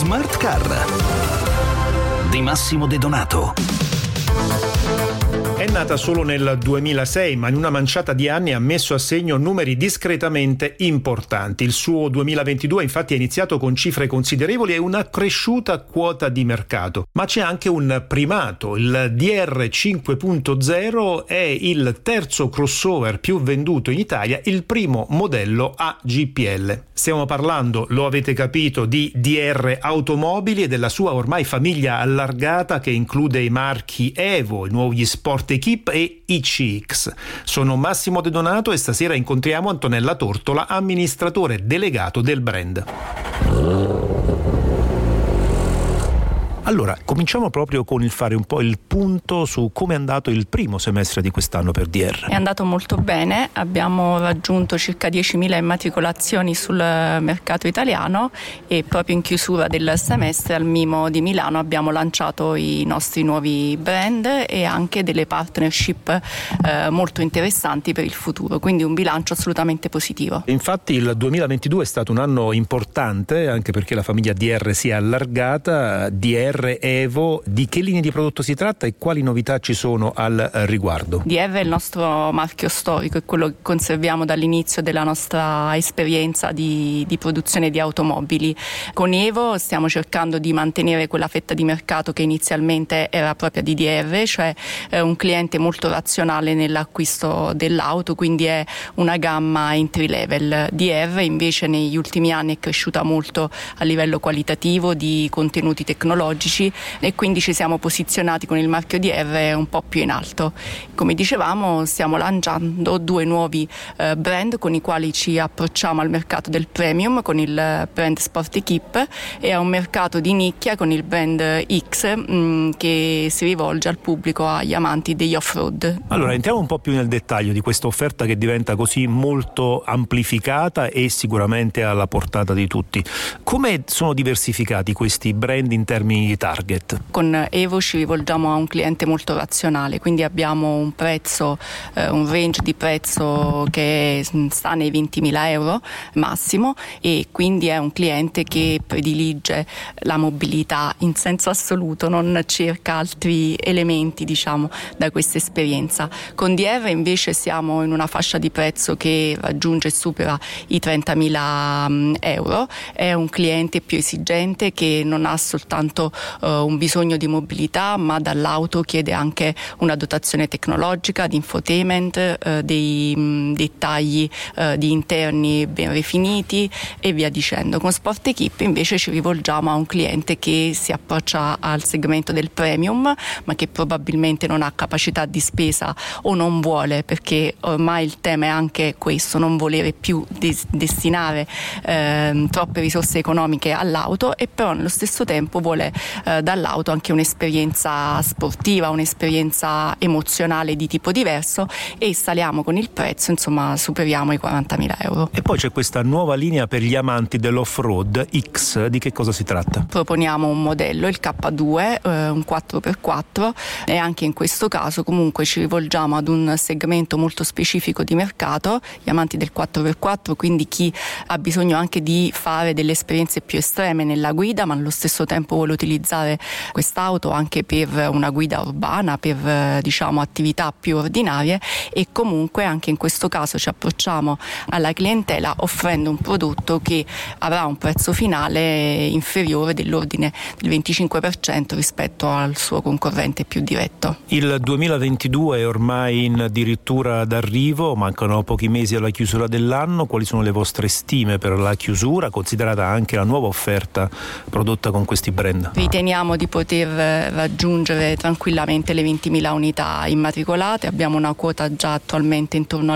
Smart Car di Massimo De Donato. È nata solo nel 2006, ma in una manciata di anni ha messo a segno numeri discretamente importanti. Il suo 2022 infatti è iniziato con cifre considerevoli e una cresciuta quota di mercato. Ma c'è anche un primato. Il DR 5.0 è il terzo crossover più venduto in Italia, il primo modello a GPL. Stiamo parlando, lo avete capito, di DR Automobili e della sua ormai famiglia allargata che include i marchi Evo, i nuovi Sport Equip e ICX. Sono Massimo De Donato e stasera incontriamo Antonella Tortola, amministratore delegato del brand. Allora, cominciamo proprio con il fare un po' il punto su come è andato il primo semestre di quest'anno per DR. È andato molto bene, abbiamo raggiunto circa 10.000 immatricolazioni sul mercato italiano e proprio in chiusura del semestre al Mimo di Milano abbiamo lanciato i nostri nuovi brand e anche delle partnership molto interessanti per il futuro, quindi un bilancio assolutamente positivo. Infatti il 2022 è stato un anno importante anche perché la famiglia DR si è allargata. DR Evo, di che linee di prodotto si tratta e quali novità ci sono al riguardo? DR è il nostro marchio storico, è quello che conserviamo dall'inizio della nostra esperienza di produzione di automobili. Con Evo stiamo cercando di mantenere quella fetta di mercato che inizialmente era propria di DR, cioè un cliente molto razionale nell'acquisto dell'auto, quindi è una gamma entry level. DR invece negli ultimi anni è cresciuta molto a livello qualitativo di contenuti tecnologici e quindi ci siamo posizionati con il marchio DR un po' più in alto. Come dicevamo, stiamo lanciando due nuovi brand con i quali ci approcciamo al mercato del premium con il brand Sport Equip e a un mercato di nicchia con il brand X che si rivolge al pubblico, agli amanti degli off-road. Allora entriamo un po' più nel dettaglio di questa offerta che diventa così molto amplificata e sicuramente alla portata di tutti. Come sono diversificati questi brand in termini di target? Con Evo ci rivolgiamo a un cliente molto razionale, quindi abbiamo un prezzo, un range di prezzo che sta nei 20.000 euro massimo e quindi è un cliente che predilige la mobilità in senso assoluto, non cerca altri elementi da questa esperienza. Con DR invece siamo in una fascia di prezzo che raggiunge e supera i 30.000 euro, è un cliente più esigente che non ha soltanto un bisogno di mobilità, ma dall'auto chiede anche una dotazione tecnologica, di infotainment, dei dettagli di interni ben rifiniti e via dicendo. Con Sport Equip invece ci rivolgiamo a un cliente che si approccia al segmento del premium, ma che probabilmente non ha capacità di spesa o non vuole, perché ormai il tema è anche questo, non volere più destinare troppe risorse economiche all'auto e però nello stesso tempo vuole dall'auto anche un'esperienza sportiva, un'esperienza emozionale di tipo diverso e saliamo con il prezzo, superiamo i 40.000 euro. E poi c'è questa nuova linea per gli amanti dell'off-road X, di che cosa si tratta? Proponiamo un modello, il K2, un 4x4 e anche in questo caso comunque ci rivolgiamo ad un segmento molto specifico di mercato, gli amanti del 4x4, quindi chi ha bisogno anche di fare delle esperienze più estreme nella guida ma allo stesso tempo vuole utilizzare quest'auto anche per una guida urbana, per attività più ordinarie e comunque anche in questo caso ci approcciamo alla clientela offrendo un prodotto che avrà un prezzo finale inferiore dell'ordine del 25% rispetto al suo concorrente più diretto. Il 2022 è ormai addirittura d'arrivo, mancano pochi mesi alla chiusura dell'anno. Quali sono le vostre stime per la chiusura, considerata anche la nuova offerta prodotta con questi brand? Riteniamo di poter raggiungere tranquillamente le 20.000 unità immatricolate, abbiamo una quota già attualmente intorno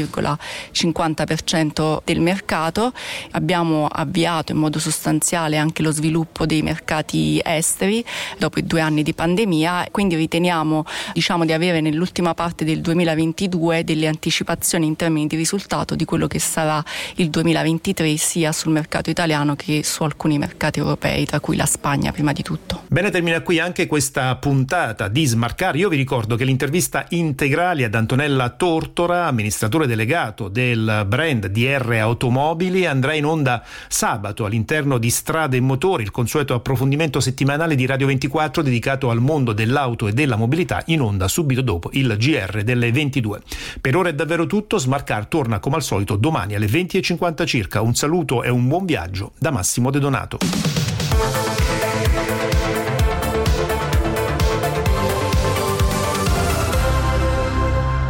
all'1,50% del mercato, abbiamo avviato in modo sostanziale anche lo sviluppo dei mercati esteri dopo i 2 anni di pandemia, quindi riteniamo di avere nell'ultima parte del 2022 delle anticipazioni in termini di risultato di quello che sarà il 2023 sia sul mercato italiano che su alcuni mercati europei, tra cui la Spagna prima di di tutto. Bene, termina qui anche questa puntata di Smart Car. Io vi ricordo che l'intervista integrale ad Antonella Tortora, amministratore delegato del brand DR Automobili, andrà in onda sabato all'interno di Strade e Motori, il consueto approfondimento settimanale di Radio 24 dedicato al mondo dell'auto e della mobilità, in onda subito dopo il GR delle 22. Per ora è davvero tutto. Smart Car torna come al solito domani alle 20:50 circa. Un saluto e un buon viaggio da Massimo De Donato.